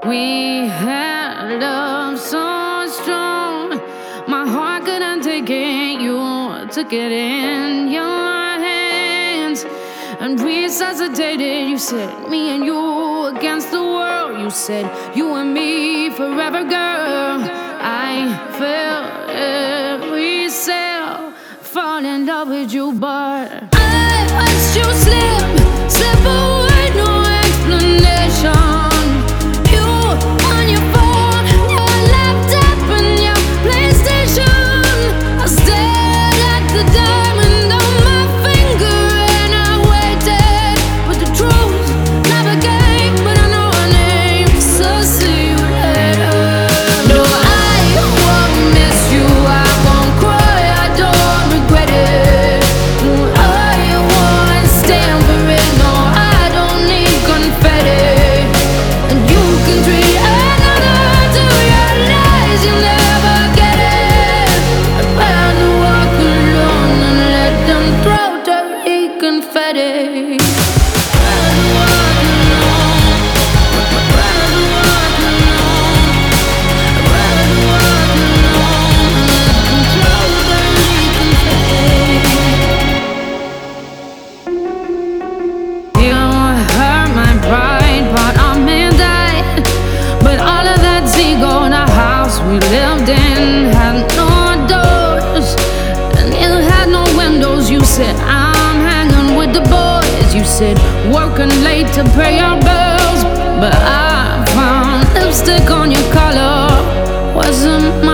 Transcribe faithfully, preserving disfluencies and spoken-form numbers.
We had love so strong, my heart couldn't take it. You took it in your hands and resuscitated. You said me and you against the world. You said you and me forever, girl. I felt every cell fall in love with you, but I watched you slip, slip away, no explanation. Confetti. We lived in had no doors, and it had no windows. You said I'm hanging with the boys. You said working late to pay your bills, but I found lipstick on your collar wasn't